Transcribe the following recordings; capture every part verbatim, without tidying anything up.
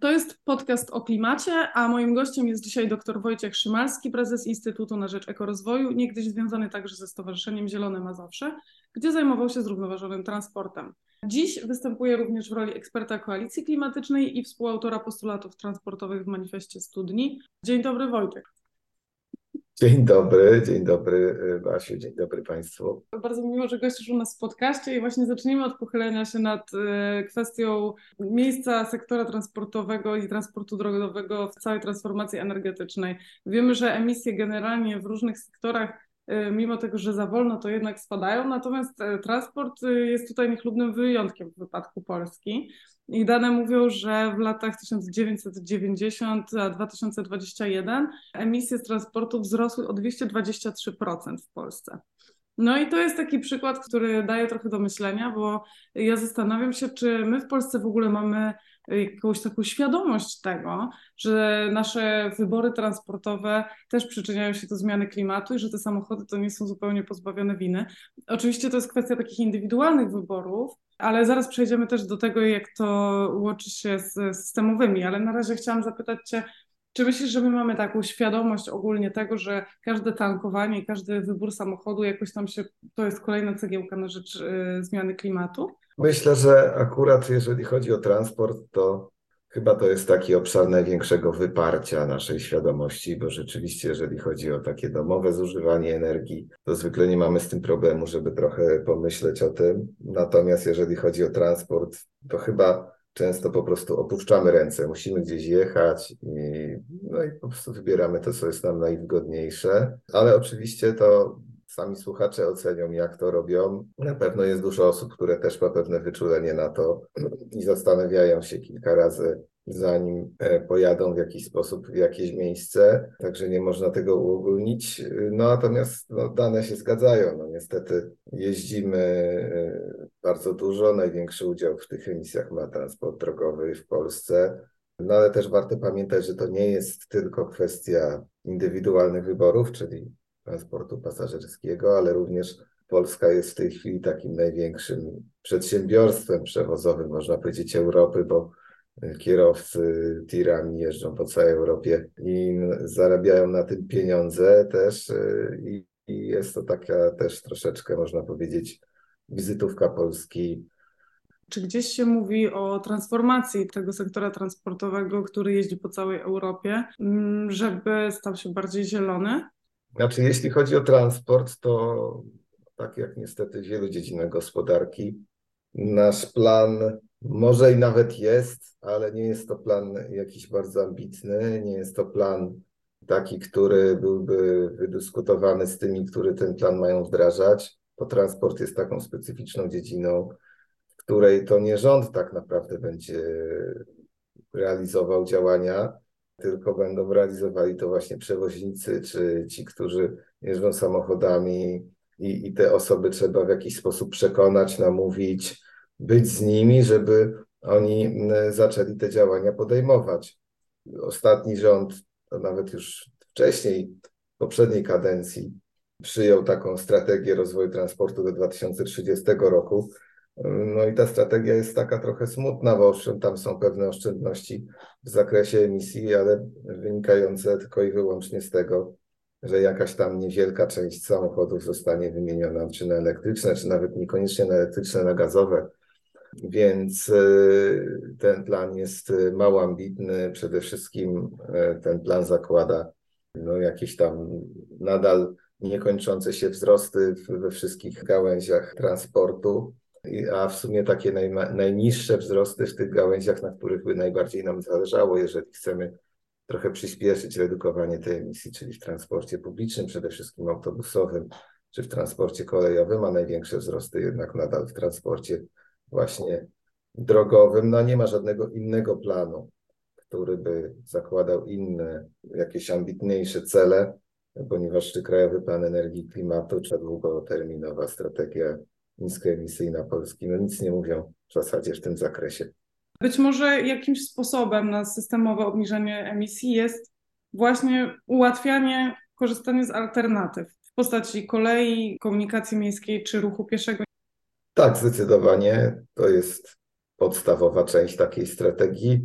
To jest podcast o klimacie, a moim gościem jest dzisiaj dr Wojciech Szymalski, prezes Instytutu na Rzecz Ekorozwoju, niegdyś związany także ze Stowarzyszeniem Zielone Mazowsze, gdzie zajmował się zrównoważonym transportem. Dziś występuje również w roli eksperta Koalicji Klimatycznej i współautora postulatów transportowych w manifestie Studni. Dzień dobry, Wojciech. Dzień dobry, dzień dobry Basiu, dzień dobry Państwu. Bardzo miło, że gościsz u nas w podcaście i właśnie zacznijmy od pochylenia się nad kwestią miejsca sektora transportowego i transportu drogowego w całej transformacji energetycznej. Wiemy, że emisje generalnie w różnych sektorach, mimo tego, że za wolno, to jednak spadają, natomiast transport jest tutaj niechlubnym wyjątkiem w wypadku Polski. I dane mówią, że w latach tysiąc dziewięćset dziewięćdziesiątym a dwa tysiące dwudziestym pierwszym emisje z transportu wzrosły o dwieście dwadzieścia trzy procent w Polsce. No i to jest taki przykład, który daje trochę do myślenia, bo ja zastanawiam się, czy my w Polsce w ogóle mamy jakąś taką świadomość tego, że nasze wybory transportowe też przyczyniają się do zmiany klimatu i że te samochody to nie są zupełnie pozbawione winy. Oczywiście to jest kwestia takich indywidualnych wyborów, ale zaraz przejdziemy też do tego, jak to łączy się z systemowymi, ale na razie chciałam zapytać Cię, czy myślisz, że my mamy taką świadomość ogólnie tego, że każde tankowanie i każdy wybór samochodu jakoś tam się, to jest kolejna cegiełka na rzecz y, zmiany klimatu? Myślę, że akurat jeżeli chodzi o transport, to chyba to jest taki obszar największego wyparcia naszej świadomości, bo rzeczywiście jeżeli chodzi o takie domowe zużywanie energii, to zwykle nie mamy z tym problemu, żeby trochę pomyśleć o tym. Natomiast jeżeli chodzi o transport, to chyba często po prostu opuszczamy ręce, musimy gdzieś jechać i, no i po prostu wybieramy to, co jest nam najwygodniejsze, ale oczywiście to sami słuchacze ocenią, jak to robią. Na pewno jest dużo osób, które też ma pewne wyczulenie na to i zastanawiają się kilka razy, zanim pojadą w jakiś sposób w jakieś miejsce, także nie można tego uogólnić. No natomiast no, dane się zgadzają. No, niestety jeździmy bardzo dużo, największy udział w tych emisjach ma transport drogowy w Polsce. No ale też warto pamiętać, że to nie jest tylko kwestia indywidualnych wyborów, czyli transportu pasażerskiego, ale również Polska jest w tej chwili takim największym przedsiębiorstwem przewozowym, można powiedzieć, Europy, bo kierowcy tirami jeżdżą po całej Europie i zarabiają na tym pieniądze też i, i jest to taka też troszeczkę, można powiedzieć, wizytówka Polski. Czy gdzieś się mówi o transformacji tego sektora transportowego, który jeździ po całej Europie, żeby stał się bardziej zielony? Znaczy, jeśli chodzi o transport, to tak jak niestety w wielu dziedzinach gospodarki, nasz plan może i nawet jest, ale nie jest to plan jakiś bardzo ambitny, nie jest to plan taki, który byłby wydyskutowany z tymi, którzy ten plan mają wdrażać, bo transport jest taką specyficzną dziedziną, w której to nie rząd tak naprawdę będzie realizował działania, tylko będą realizowali to właśnie przewoźnicy, czy ci, którzy jeżdżą samochodami i, i te osoby trzeba w jakiś sposób przekonać, namówić, być z nimi, żeby oni zaczęli te działania podejmować. Ostatni rząd, to nawet już wcześniej, w poprzedniej kadencji, przyjął taką strategię rozwoju transportu do dwa tysiące trzydziestego roku. No i ta strategia jest taka trochę smutna, bo owszem, tam są pewne oszczędności w zakresie emisji, ale wynikające tylko i wyłącznie z tego, że jakaś tam niewielka część samochodów zostanie wymieniona czy na elektryczne, czy nawet niekoniecznie na elektryczne, na gazowe. Więc ten plan jest mało ambitny. Przede wszystkim ten plan zakłada no, jakieś tam nadal niekończące się wzrosty we wszystkich gałęziach transportu, a w sumie takie naj, najniższe wzrosty w tych gałęziach, na których by najbardziej nam zależało, jeżeli chcemy trochę przyspieszyć redukowanie tej emisji, czyli w transporcie publicznym, przede wszystkim autobusowym, czy w transporcie kolejowym, a największe wzrosty jednak nadal w transporcie właśnie drogowym. No nie ma żadnego innego planu, który by zakładał inne, jakieś ambitniejsze cele, ponieważ czy Krajowy Plan Energii i Klimatu, czy długoterminowa strategia niskoemisyjna Polski, no nic nie mówią w zasadzie w tym zakresie. Być może jakimś sposobem na systemowe obniżenie emisji jest właśnie ułatwianie korzystania z alternatyw w postaci kolei, komunikacji miejskiej czy ruchu pieszego. Tak, zdecydowanie. To jest podstawowa część takiej strategii.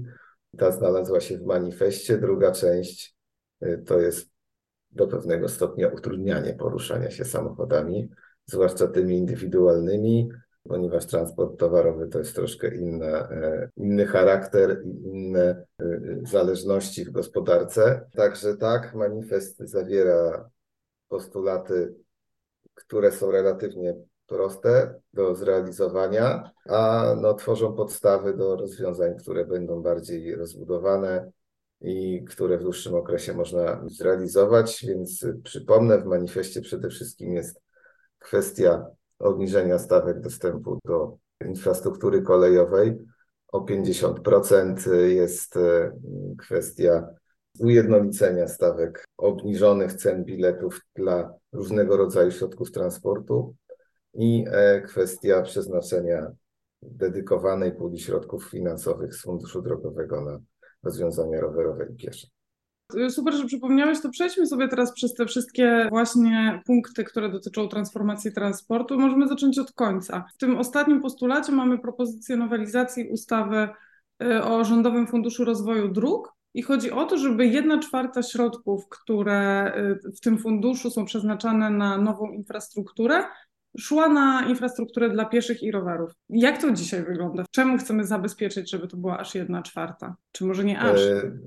Ta znalazła się w manifestie. Druga część to jest do pewnego stopnia utrudnianie poruszania się samochodami, zwłaszcza tymi indywidualnymi, ponieważ transport towarowy to jest troszkę inna, inny charakter i inne zależności w gospodarce. Także tak, manifest zawiera postulaty, które są relatywnie proste do zrealizowania, a no, tworzą podstawy do rozwiązań, które będą bardziej rozbudowane i które w dłuższym okresie można zrealizować. Więc przypomnę, w manifestie przede wszystkim jest kwestia obniżenia stawek dostępu do infrastruktury kolejowej o pięćdziesiąt procent, jest kwestia ujednolicenia stawek obniżonych cen biletów dla różnego rodzaju środków transportu i kwestia przeznaczenia dedykowanej puli środków finansowych z Funduszu Drogowego na rozwiązania rowerowe i piesze. Super, że przypomniałeś, to przejdźmy sobie teraz przez te wszystkie właśnie punkty, które dotyczą transformacji transportu. Możemy zacząć od końca. W tym ostatnim postulacie mamy propozycję nowelizacji ustawy o Rządowym Funduszu Rozwoju Dróg i chodzi o to, żeby jedna czwarta środków, które w tym funduszu są przeznaczane na nową infrastrukturę, szła na infrastrukturę dla pieszych i rowerów. Jak to dzisiaj wygląda? Czemu chcemy zabezpieczyć, żeby to była aż jedna czwarta? Czy może nie aż?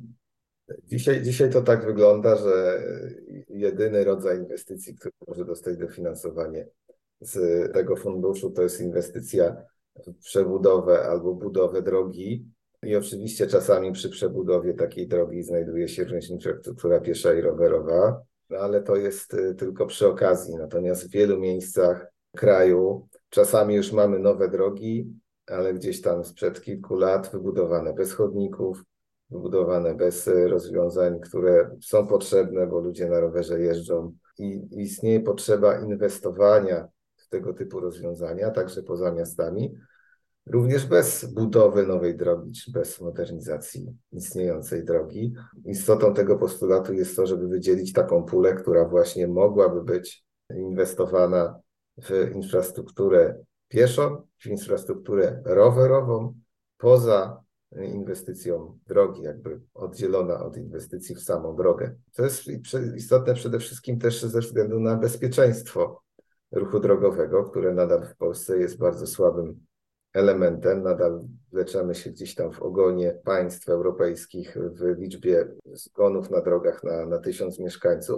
Dzisiaj, dzisiaj to tak wygląda, że jedyny rodzaj inwestycji, który może dostać dofinansowanie z tego funduszu, to jest inwestycja w przebudowę albo budowę drogi. I oczywiście czasami przy przebudowie takiej drogi znajduje się również infrastruktura piesza i rowerowa, no ale to jest tylko przy okazji. Natomiast w wielu miejscach kraju czasami już mamy nowe drogi, ale gdzieś tam sprzed kilku lat wybudowane bez chodników, wybudowane bez rozwiązań, które są potrzebne, bo ludzie na rowerze jeżdżą i istnieje potrzeba inwestowania w tego typu rozwiązania, także poza miastami, również bez budowy nowej drogi, czy bez modernizacji istniejącej drogi. Istotą tego postulatu jest to, żeby wydzielić taką pulę, która właśnie mogłaby być inwestowana w infrastrukturę pieszą, w infrastrukturę rowerową, poza inwestycją drogi, jakby oddzielona od inwestycji w samą drogę. To jest istotne przede wszystkim też ze względu na bezpieczeństwo ruchu drogowego, które nadal w Polsce jest bardzo słabym elementem. Nadal wleczamy się gdzieś tam w ogonie państw europejskich w liczbie zgonów na drogach na, na tysiąc mieszkańców.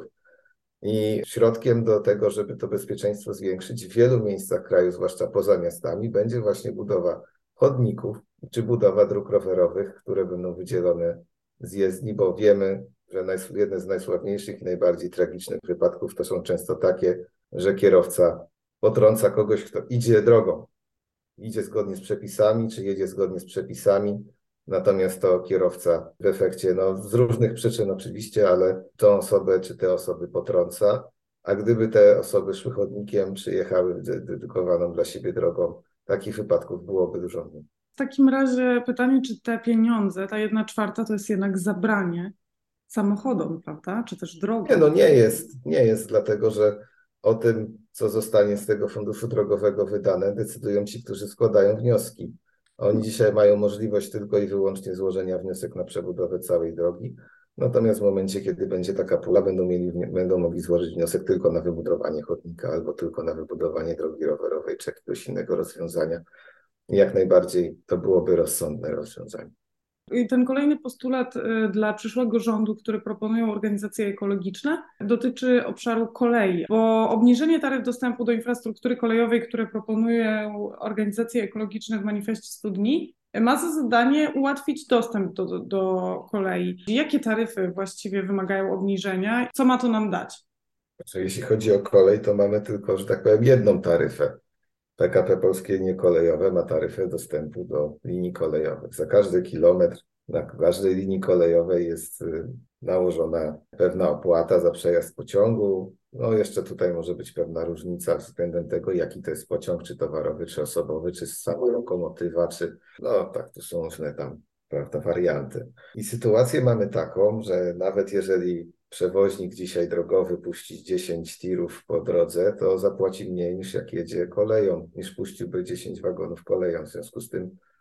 I środkiem do tego, żeby to bezpieczeństwo zwiększyć w wielu miejscach kraju, zwłaszcza poza miastami, będzie właśnie budowa chodników czy budowa dróg rowerowych, które będą wydzielone z jezdni, bo wiemy, że jedne z najsławniejszych i najbardziej tragicznych wypadków to są często takie, że kierowca potrąca kogoś, kto idzie drogą. Idzie zgodnie z przepisami, czy jedzie zgodnie z przepisami, natomiast to kierowca w efekcie, no z różnych przyczyn oczywiście, ale tą osobę czy te osoby potrąca, a gdyby te osoby szły chodnikiem, czy jechały dedykowaną dla siebie drogą, takich wypadków byłoby dużo mniej. W takim razie pytanie, czy te pieniądze, ta jedna czwarta to jest jednak zabranie samochodom, prawda? Czy też drogom? Nie, no nie jest, nie jest, dlatego że o tym, co zostanie z tego funduszu drogowego wydane, decydują ci, którzy składają wnioski. Oni dzisiaj mają możliwość tylko i wyłącznie złożenia wniosek na przebudowę całej drogi, natomiast w momencie, kiedy będzie taka pula, będą, mieli, będą mogli złożyć wniosek tylko na wybudowanie chodnika albo tylko na wybudowanie drogi rowerowej czy jakiegoś innego rozwiązania. Jak najbardziej to byłoby rozsądne rozwiązanie. I ten kolejny postulat dla przyszłego rządu, który proponują organizacje ekologiczne, dotyczy obszaru kolei, bo obniżenie taryf dostępu do infrastruktury kolejowej, które proponują organizacje ekologiczne w manifestie stu dni, ma za zadanie ułatwić dostęp do, do, do kolei. Jakie taryfy właściwie wymagają obniżenia? Co ma to nam dać? Znaczy, jeśli chodzi o kolej, to mamy tylko, że tak powiem, jedną taryfę. P K P Polskie Linie Kolejowe ma taryfę dostępu do linii kolejowych. Za każdy kilometr na każdej linii kolejowej jest nałożona pewna opłata za przejazd pociągu. No jeszcze tutaj może być pewna różnica względem tego, jaki to jest pociąg, czy towarowy, czy osobowy, czy sama lokomotywa, czy no tak, to są różne tam, prawda, warianty. I sytuację mamy taką, że nawet jeżeli przewoźnik dzisiaj drogowy puści dziesięć tirów po drodze, to zapłaci mniej niż jak jedzie koleją, niż puściłby dziesięć wagonów koleją. W związku z tym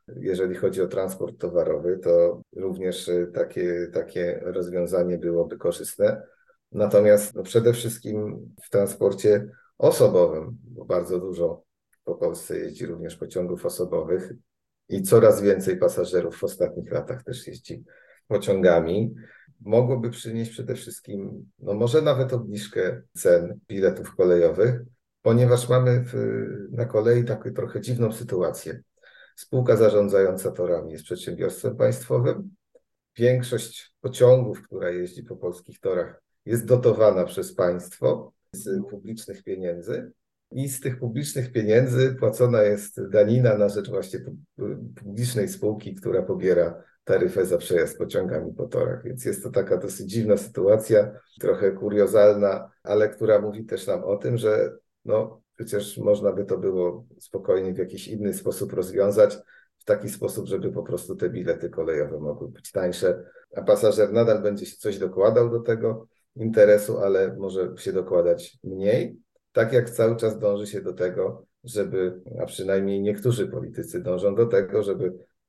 Jeżeli chodzi o transport towarowy, to również takie, takie rozwiązanie byłoby korzystne. Natomiast no przede wszystkim w transporcie osobowym, bo bardzo dużo po Polsce jeździ również pociągów osobowych i coraz więcej pasażerów w ostatnich latach też jeździ pociągami, mogłoby przynieść przede wszystkim, no może nawet obniżkę cen biletów kolejowych, ponieważ mamy w, na kolei taką trochę dziwną sytuację. Spółka zarządzająca torami jest przedsiębiorstwem państwowym. Większość pociągów, która jeździ po polskich torach, jest dotowana przez państwo z publicznych pieniędzy i z tych publicznych pieniędzy płacona jest danina na rzecz właśnie publicznej spółki, która pobiera taryfę za przejazd pociągami po torach. Więc jest to taka dosyć dziwna sytuacja, trochę kuriozalna, ale która mówi też nam o tym, że no przecież można by to było spokojnie w jakiś inny sposób rozwiązać, w taki sposób, żeby po prostu te bilety kolejowe mogły być tańsze, a pasażer nadal będzie się coś dokładał do tego interesu, ale może się dokładać mniej. Tak jak cały czas dąży się do tego, żeby, a przynajmniej niektórzy politycy dążą do tego, żeby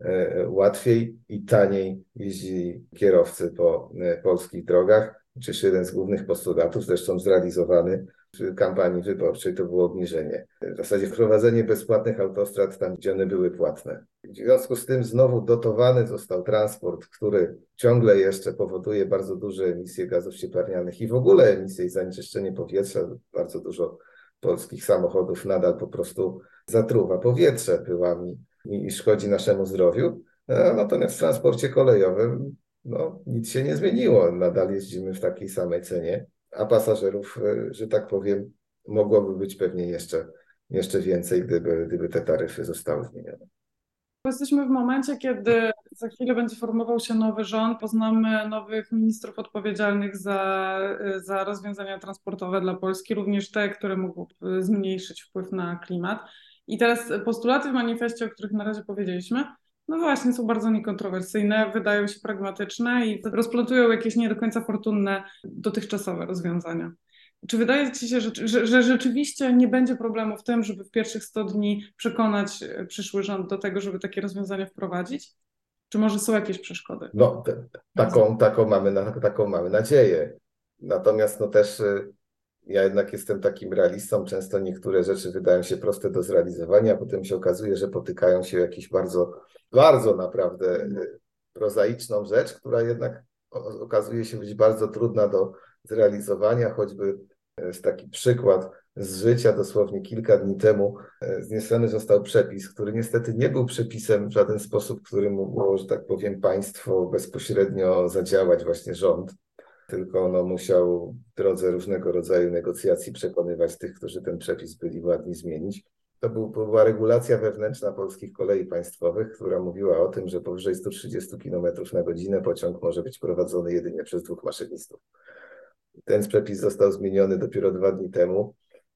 łatwiej i taniej jeździli kierowcy po polskich drogach. Przecież jeden z głównych postulatów, zresztą zrealizowany w kampanii wyborczej, to było obniżenie. W zasadzie wprowadzenie bezpłatnych autostrad tam, gdzie one były płatne. W związku z tym znowu dotowany został transport, który ciągle jeszcze powoduje bardzo duże emisje gazów cieplarnianych i w ogóle emisje i zanieczyszczenie powietrza. Bardzo dużo polskich samochodów nadal po prostu zatruwa powietrze pyłami i szkodzi naszemu zdrowiu. Natomiast w transporcie kolejowym no, nic się nie zmieniło. Nadal jeździmy w takiej samej cenie, a pasażerów, że tak powiem, mogłoby być pewnie jeszcze, jeszcze więcej, gdyby, gdyby te taryfy zostały zmienione. Jesteśmy w momencie, kiedy za chwilę będzie formował się nowy rząd, poznamy nowych ministrów odpowiedzialnych za, za rozwiązania transportowe dla Polski, również te, które mogą zmniejszyć wpływ na klimat. I teraz postulaty w manifestie, o których na razie powiedzieliśmy, no właśnie są bardzo niekontrowersyjne, wydają się pragmatyczne i rozplątują jakieś nie do końca fortunne dotychczasowe rozwiązania. Czy wydaje Ci się, że, że, że rzeczywiście nie będzie problemu w tym, żeby w pierwszych sto dni przekonać przyszły rząd do tego, żeby takie rozwiązania wprowadzić? Czy może są jakieś przeszkody? No, te, taką, taką, mamy, taką mamy nadzieję. Natomiast no też ja jednak jestem takim realistą. Często niektóre rzeczy wydają się proste do zrealizowania, a potem się okazuje, że potykają się jakieś bardzo, bardzo naprawdę prozaiczną rzecz, która jednak okazuje się być bardzo trudna do zrealizowania. Choćby jest taki przykład z życia, dosłownie kilka dni temu zniesiony został przepis, który niestety nie był przepisem w żaden sposób, który mógł, że tak powiem, państwo bezpośrednio zadziałać, właśnie rząd, tylko no, musiał w drodze różnego rodzaju negocjacji przekonywać tych, którzy ten przepis byli władni zmienić. To był, była regulacja wewnętrzna polskich kolei państwowych, która mówiła o tym, że powyżej sto trzydzieści kilometrów na godzinę pociąg może być prowadzony jedynie przez dwóch maszynistów. Ten przepis został zmieniony dopiero dwa dni temu.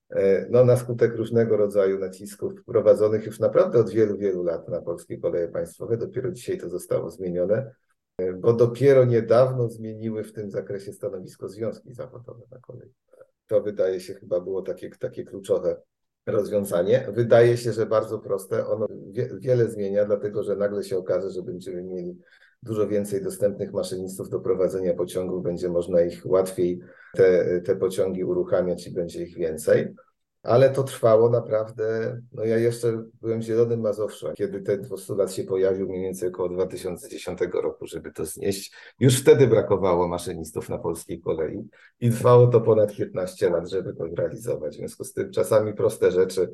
No, na skutek różnego rodzaju nacisków prowadzonych już naprawdę od wielu, wielu lat na polskie koleje państwowe. Dopiero dzisiaj to zostało zmienione, bo dopiero niedawno zmieniły w tym zakresie stanowisko związki zawodowe na kolei. To wydaje się chyba było takie, takie kluczowe rozwiązanie. Wydaje się, że bardzo proste. Ono wie, wiele zmienia, dlatego że nagle się okaże, że będziemy mieli dużo więcej dostępnych maszynistów do prowadzenia pociągów, będzie można ich łatwiej te, te pociągi uruchamiać i będzie ich więcej. Ale to trwało naprawdę, no ja jeszcze byłem zielonym Mazowszem, kiedy ten postulat się pojawił mniej więcej około dwa tysiące dziesiątego roku, żeby to znieść. Już wtedy brakowało maszynistów na polskiej kolei i trwało to ponad piętnaście lat, żeby to zrealizować. W związku z tym czasami proste rzeczy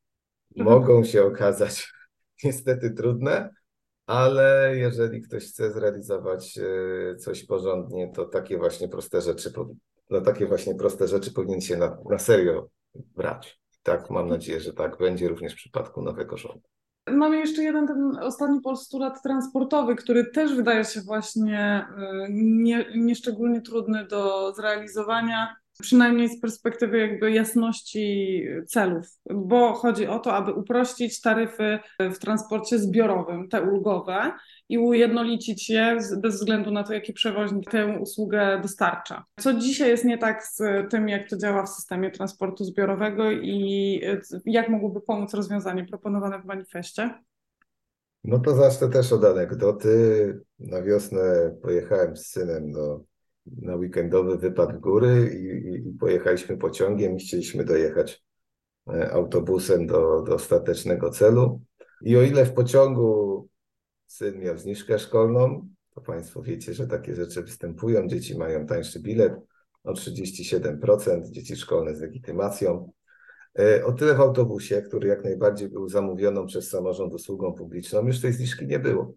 mogą się okazać niestety trudne, ale jeżeli ktoś chce zrealizować coś porządnie, to takie właśnie proste rzeczy, no takie właśnie proste rzeczy powinien się na, na serio brać. Tak, mam nadzieję, że tak będzie również w przypadku nowego rządu. Mamy jeszcze jeden, ten ostatni postulat transportowy, który też wydaje się właśnie nie, nieszczególnie trudny do zrealizowania, przynajmniej z perspektywy jakby jasności celów, bo chodzi o to, aby uprościć taryfy w transporcie zbiorowym, te ulgowe, i ujednolicić je bez względu na to, jaki przewoźnik tę usługę dostarcza. Co dzisiaj jest nie tak z tym, jak to działa w systemie transportu zbiorowego i jak mogłoby pomóc rozwiązanie proponowane w manifestie? No to zacznę też od anegdoty. Na wiosnę pojechałem z synem do, na weekendowy wypad w góry i, i, i pojechaliśmy pociągiem i chcieliśmy dojechać e, autobusem do, do ostatecznego celu. I o ile w pociągu syn miał zniżkę szkolną, to Państwo wiecie, że takie rzeczy występują. Dzieci mają tańszy bilet o trzydzieści siedem procent, dzieci szkolne z legitymacją. O tyle w autobusie, który jak najbardziej był zamówioną przez samorząd usługą publiczną, już tej zniżki nie było.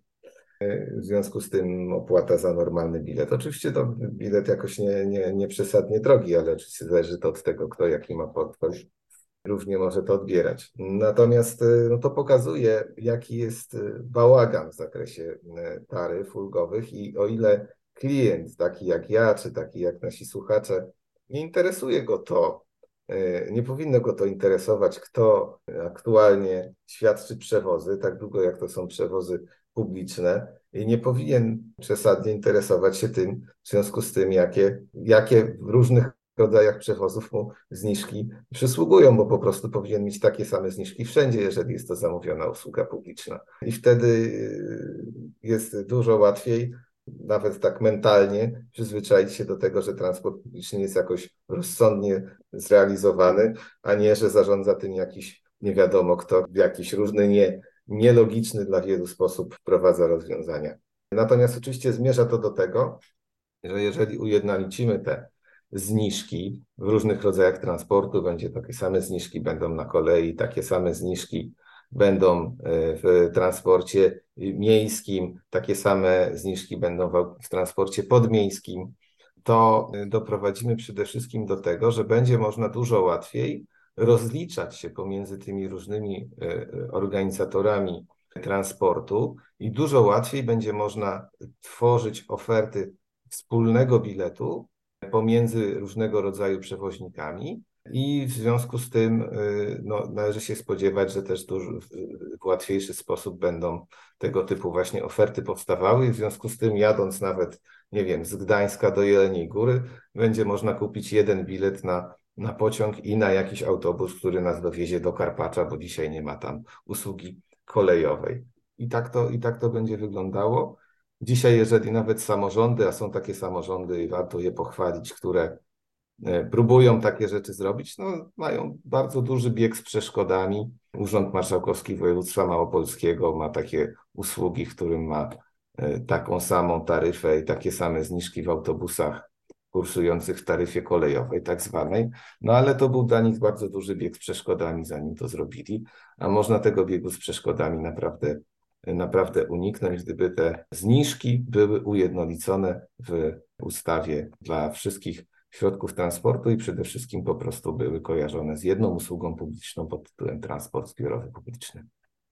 W związku z tym opłata za normalny bilet. Oczywiście to bilet jakoś nie, nie, nie przesadnie drogi, ale oczywiście zależy to od tego, kto jaki ma portfel, równie może to odbierać. Natomiast no, to pokazuje, jaki jest bałagan w zakresie taryf ulgowych i o ile klient, taki jak ja, czy taki jak nasi słuchacze, nie interesuje go to, nie powinno go to interesować, kto aktualnie świadczy przewozy, tak długo jak to są przewozy publiczne, i nie powinien przesadnie interesować się tym, w związku z tym, jakie, jakie w różnych rodzajach przewozów mu zniżki przysługują, bo po prostu powinien mieć takie same zniżki wszędzie, jeżeli jest to zamówiona usługa publiczna. I wtedy jest dużo łatwiej, nawet tak mentalnie, przyzwyczaić się do tego, że transport publiczny jest jakoś rozsądnie zrealizowany, a nie, że zarządza tym jakiś nie wiadomo kto, w jakiś różny, nie, nielogiczny dla wielu sposób wprowadza rozwiązania. Natomiast oczywiście zmierza to do tego, że jeżeli ujednolicimy te zniżki w różnych rodzajach transportu, będzie takie same zniżki będą na kolei, takie same zniżki będą w transporcie miejskim, takie same zniżki będą w transporcie podmiejskim, to doprowadzimy przede wszystkim do tego, że będzie można dużo łatwiej rozliczać się pomiędzy tymi różnymi organizatorami transportu i dużo łatwiej będzie można tworzyć oferty wspólnego biletu pomiędzy różnego rodzaju przewoźnikami i w związku z tym no, należy się spodziewać, że też dużo, w łatwiejszy sposób będą tego typu właśnie oferty powstawały i w związku z tym jadąc nawet, nie wiem, z Gdańska do Jeleniej Góry będzie można kupić jeden bilet na, na pociąg i na jakiś autobus, który nas dowiezie do Karpacza, bo dzisiaj nie ma tam usługi kolejowej. I tak to, i tak to będzie wyglądało. Dzisiaj, jeżeli nawet samorządy, a są takie samorządy i warto je pochwalić, które próbują takie rzeczy zrobić, no mają bardzo duży bieg z przeszkodami. Urząd Marszałkowski Województwa Małopolskiego ma takie usługi, w którym ma taką samą taryfę i takie same zniżki w autobusach kursujących w taryfie kolejowej tak zwanej, no ale to był dla nich bardzo duży bieg z przeszkodami, zanim to zrobili, a można tego biegu z przeszkodami naprawdę naprawdę uniknąć, gdyby te zniżki były ujednolicone w ustawie dla wszystkich środków transportu i przede wszystkim po prostu były kojarzone z jedną usługą publiczną pod tytułem transport zbiorowy publiczny.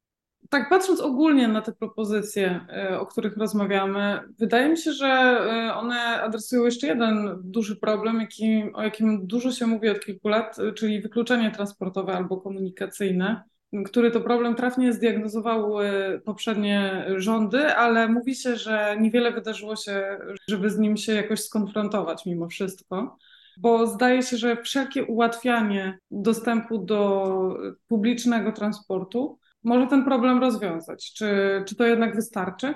Tak patrząc ogólnie na te propozycje, o których rozmawiamy, wydaje mi się, że one adresują jeszcze jeden duży problem, jaki, o jakim dużo się mówi od kilku lat, czyli wykluczenie transportowe albo komunikacyjne, który to problem trafnie zdiagnozowały poprzednie rządy, ale mówi się, że niewiele wydarzyło się, żeby z nim się jakoś skonfrontować mimo wszystko, bo zdaje się, że wszelkie ułatwianie dostępu do publicznego transportu może ten problem rozwiązać. Czy, czy to jednak wystarczy?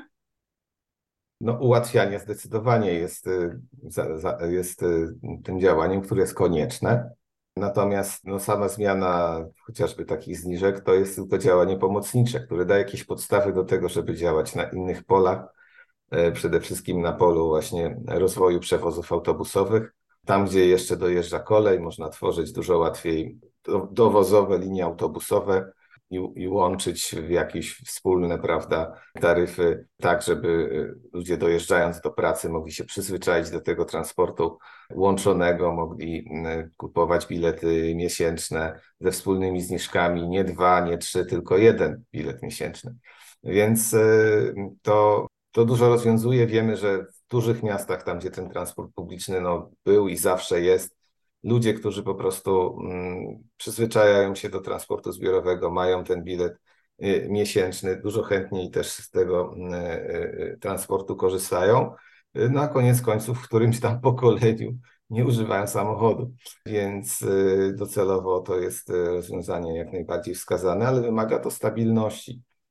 No, ułatwianie zdecydowanie jest, jest tym działaniem, które jest konieczne. Natomiast no, sama zmiana chociażby takich zniżek to jest tylko działanie pomocnicze, które daje jakieś podstawy do tego, żeby działać na innych polach, przede wszystkim na polu właśnie rozwoju przewozów autobusowych. Tam, gdzie jeszcze dojeżdża kolej, można tworzyć dużo łatwiej dowozowe linie autobusowe i, i łączyć w jakieś wspólne, prawda, taryfy, tak żeby ludzie dojeżdżając do pracy mogli się przyzwyczaić do tego transportu łączonego, mogli kupować bilety miesięczne ze wspólnymi zniżkami, nie dwa, nie trzy, tylko jeden bilet miesięczny. Więc to, to dużo rozwiązuje. Wiemy, że w dużych miastach, tam gdzie ten transport publiczny no, był i zawsze jest, ludzie, którzy po prostu mm, przyzwyczajają się do transportu zbiorowego, mają ten bilet y, miesięczny, dużo chętniej też z tego y, y, transportu korzystają. Y, no a koniec końców w którymś tam pokoleniu nie używają samochodu, więc y, docelowo to jest rozwiązanie jak najbardziej wskazane, ale wymaga to stabilności.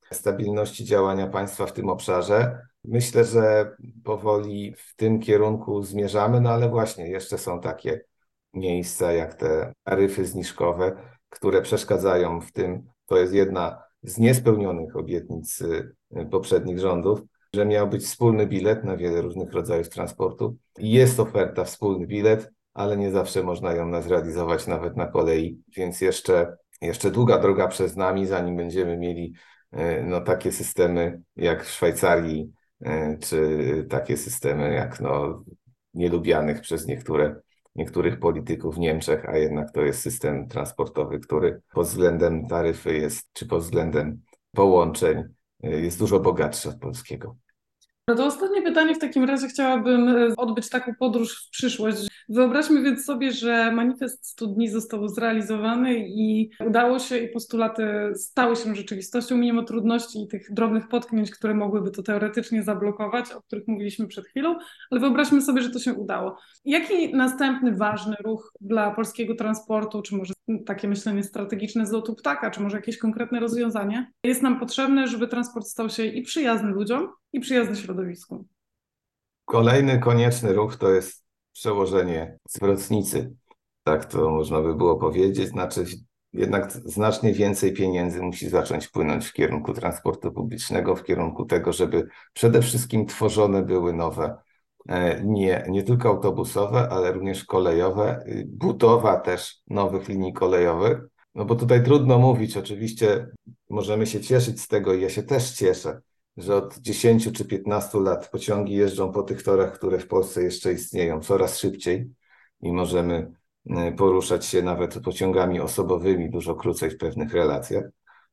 stabilności działania państwa w tym obszarze. Myślę, że powoli w tym kierunku zmierzamy, no ale właśnie jeszcze są takie miejsca jak te taryfy zniżkowe, które przeszkadzają w tym. To jest jedna z niespełnionych obietnic poprzednich rządów, że miał być wspólny bilet na wiele różnych rodzajów transportu. Jest oferta wspólny bilet, ale nie zawsze można ją zrealizować nawet na kolei, więc jeszcze, jeszcze długa droga przed nami, zanim będziemy mieli no, takie systemy jak w Szwajcarii, czy takie systemy jak no, nielubianych przez niektóre, niektórych polityków w Niemczech, a jednak to jest system transportowy, który pod względem taryfy jest, czy pod względem połączeń jest dużo bogatszy od polskiego. No to ostatnie pytanie w takim razie chciałabym odbyć taką podróż w przyszłość. Wyobraźmy więc sobie, że manifest stu dni został zrealizowany i udało się i postulaty stały się rzeczywistością mimo trudności i tych drobnych potknięć, które mogłyby to teoretycznie zablokować, o których mówiliśmy przed chwilą, ale wyobraźmy sobie, że to się udało. Jaki następny ważny ruch dla polskiego transportu, czy może takie myślenie strategiczne z lotu ptaka, czy może jakieś konkretne rozwiązanie jest nam potrzebne, żeby transport stał się i przyjazny ludziom, i przyjazny środowisku? Kolejny konieczny ruch to jest przełożenie zwrotnicy. Tak to można by było powiedzieć. Znaczy jednak znacznie więcej pieniędzy musi zacząć płynąć w kierunku transportu publicznego, w kierunku tego, żeby przede wszystkim tworzone były nowe nie, nie tylko autobusowe, ale również kolejowe, budowa też nowych linii kolejowych. No bo tutaj trudno mówić, oczywiście możemy się cieszyć z tego i ja się też cieszę, że od dziesięciu czy piętnastu lat pociągi jeżdżą po tych torach, które w Polsce jeszcze istnieją, coraz szybciej i możemy poruszać się nawet pociągami osobowymi dużo krócej w pewnych relacjach.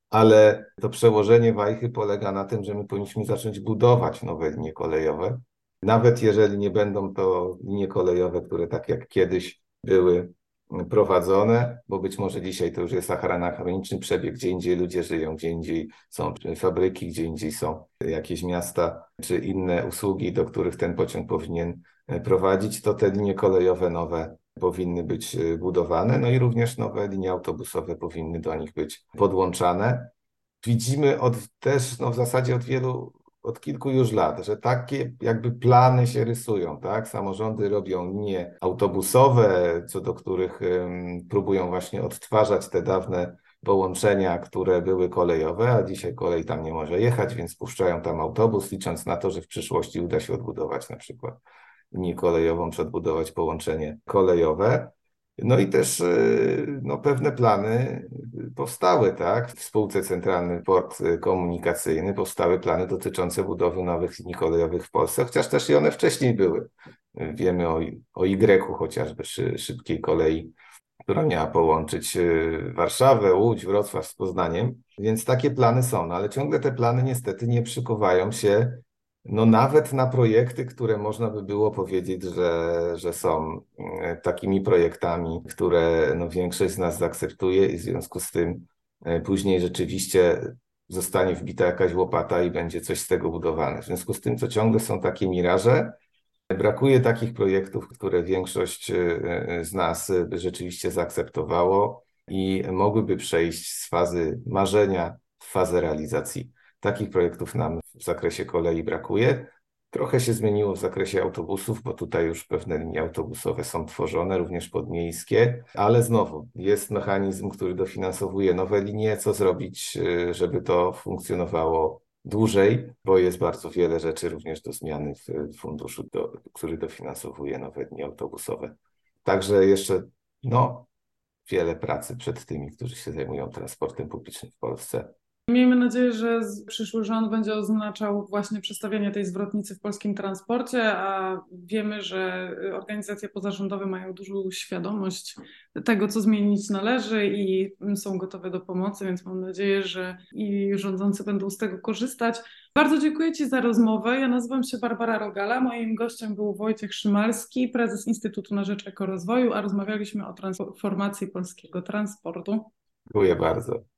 Ale to przełożenie wajchy polega na tym, że my powinniśmy zacząć budować nowe linie kolejowe, nawet jeżeli nie będą to linie kolejowe, które tak jak kiedyś były prowadzone, bo być może dzisiaj to już jest anachroniczny przebieg, gdzie indziej ludzie żyją, gdzie indziej są fabryki, gdzie indziej są jakieś miasta czy inne usługi, do których ten pociąg powinien prowadzić, to te linie kolejowe nowe powinny być budowane, no i również nowe linie autobusowe powinny do nich być podłączane. Widzimy od, też no w zasadzie od wielu od kilku już lat, że takie jakby plany się rysują, tak? Samorządy robią linie autobusowe, co do których um, próbują właśnie odtwarzać te dawne połączenia, które były kolejowe, a dzisiaj kolej tam nie może jechać, więc puszczają tam autobus, licząc na to, że w przyszłości uda się odbudować na przykład linię kolejową, czy odbudować połączenie kolejowe. No i też no, pewne plany powstały, tak? W spółce Centralny Port Komunikacyjny powstały plany dotyczące budowy nowych linii kolejowych w Polsce, chociaż też i one wcześniej były. Wiemy o, o Y chociażby, szybkiej kolei, która miała połączyć Warszawę, Łódź, Wrocław z Poznaniem, więc takie plany są, no, ale ciągle te plany niestety nie przykuwają się no nawet na projekty, które można by było powiedzieć, że, że są takimi projektami, które no większość z nas zaakceptuje i w związku z tym później rzeczywiście zostanie wbita jakaś łopata i będzie coś z tego budowane. W związku z tym to ciągle są takie miraże. Brakuje takich projektów, które większość z nas by rzeczywiście zaakceptowało i mogłyby przejść z fazy marzenia w fazę realizacji. Takich projektów nam w zakresie kolei brakuje. Trochę się zmieniło w zakresie autobusów, bo tutaj już pewne linie autobusowe są tworzone, również podmiejskie, ale znowu jest mechanizm, który dofinansowuje nowe linie. Co zrobić, żeby to funkcjonowało dłużej, bo jest bardzo wiele rzeczy również do zmiany w funduszu, do, który dofinansowuje nowe linie autobusowe. Także jeszcze no, wiele pracy przed tymi, którzy się zajmują transportem publicznym w Polsce. Miejmy nadzieję, że przyszły rząd będzie oznaczał właśnie przestawianie tej zwrotnicy w polskim transporcie, a wiemy, że organizacje pozarządowe mają dużą świadomość tego, co zmienić należy i są gotowe do pomocy, więc mam nadzieję, że i rządzący będą z tego korzystać. Bardzo dziękuję Ci za rozmowę. Ja nazywam się Barbara Rogala. Moim gościem był Wojciech Szymalski, prezes Instytutu na Rzecz Ekorozwoju, a rozmawialiśmy o transformacji polskiego transportu. Dziękuję bardzo.